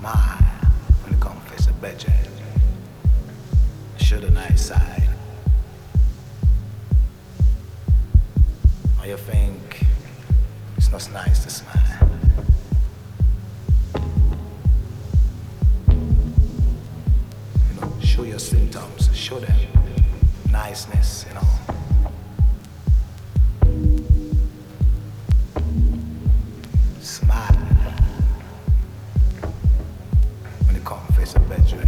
smile when you come face a bedroom. Show the nice side. Or you think it's not nice to smile. You know, show your symptoms, show them niceness, you know. Smile when you come face a bedroom.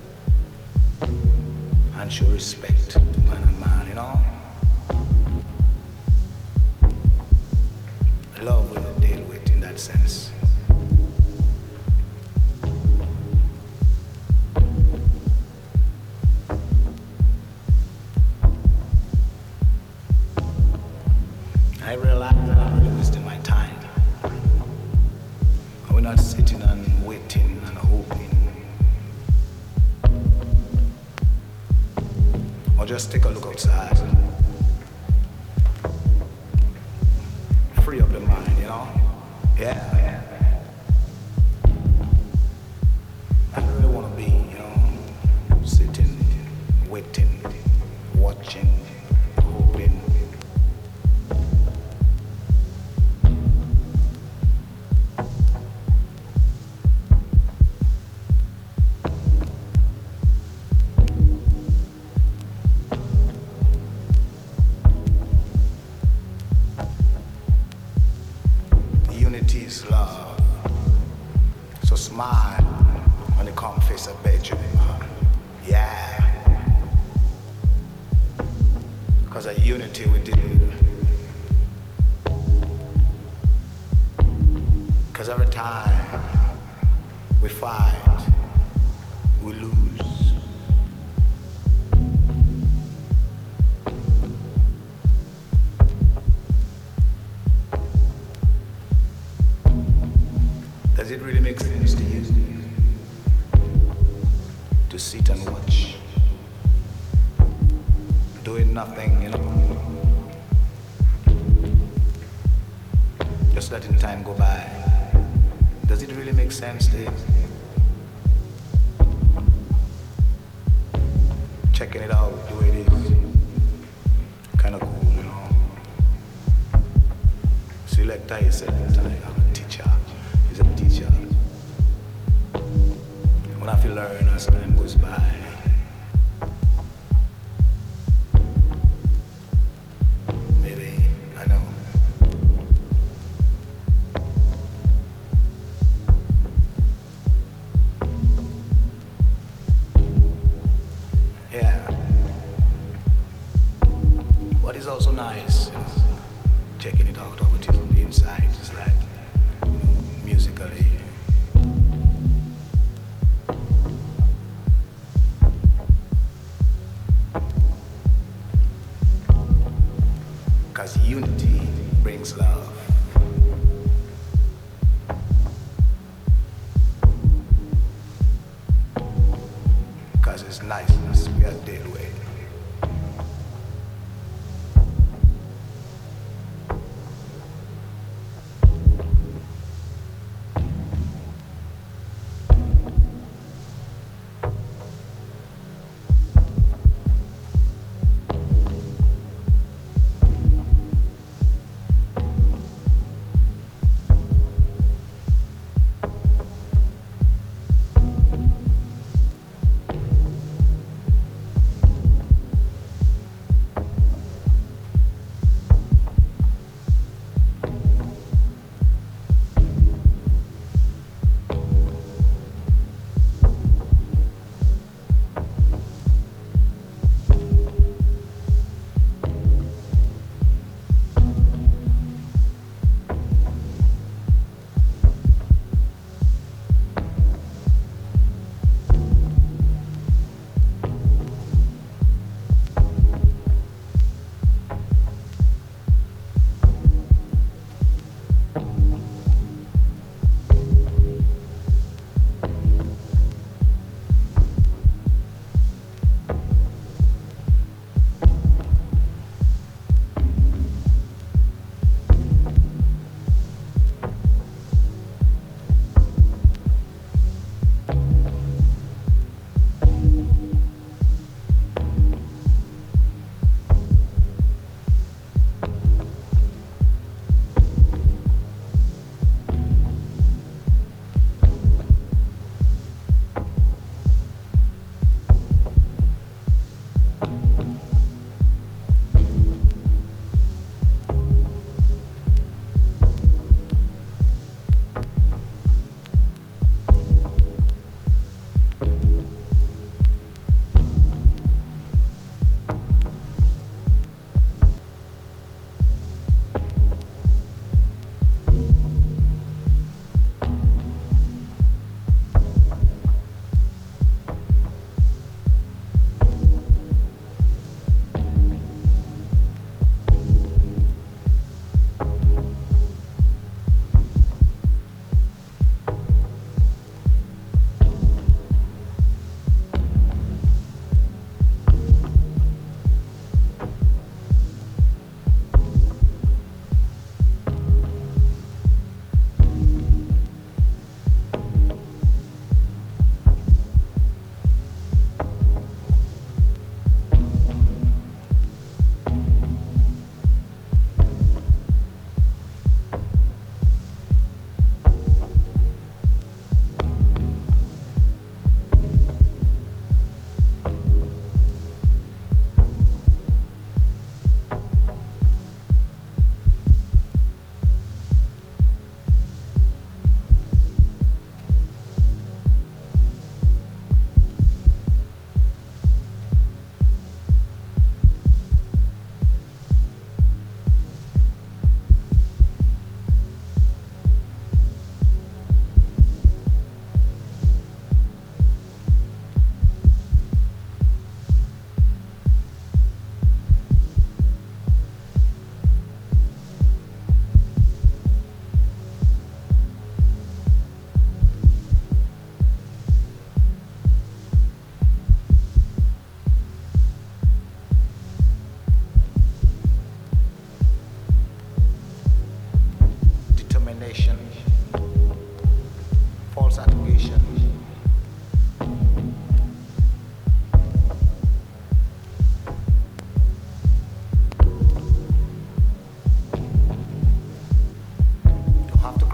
And show respect to man and man, you know. Love will deal with in that sense. I realize that I'm really wasting my time. We're not sitting and waiting and hoping. Or just take a look outside. Free up the mind, you know? Yeah. I don't really want to be, you know, sitting, waiting, watching, hoping. Unity is love. So smile when you come face a bedroom. Yeah. Because of unity we do. Because every time we fight, we lose. Does it really make sense to you to sit and watch, doing nothing, you know, just letting time go by? Does it really make sense to you? Checking it out the way it is, kind of cool, you know. Selector is a teacher. He's a teacher. When I feel learn as time goes by. Maybe, I know. Yeah. What is also nice, you know, checking it out over from the inside, just like musically. Because unity brings love. Because it's niceness we are dealing with.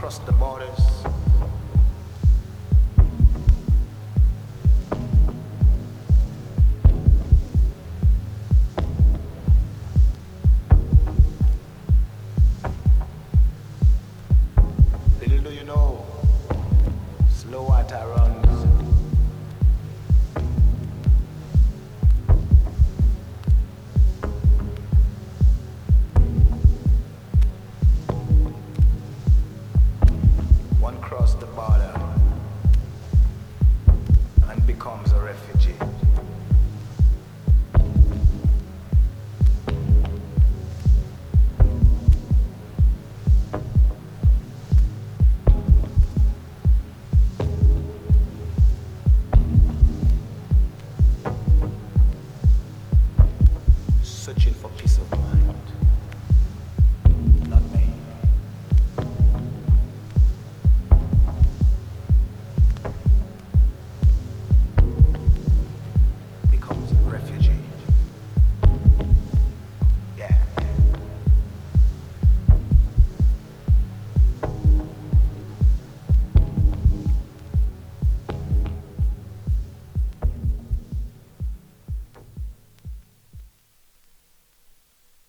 across the borders,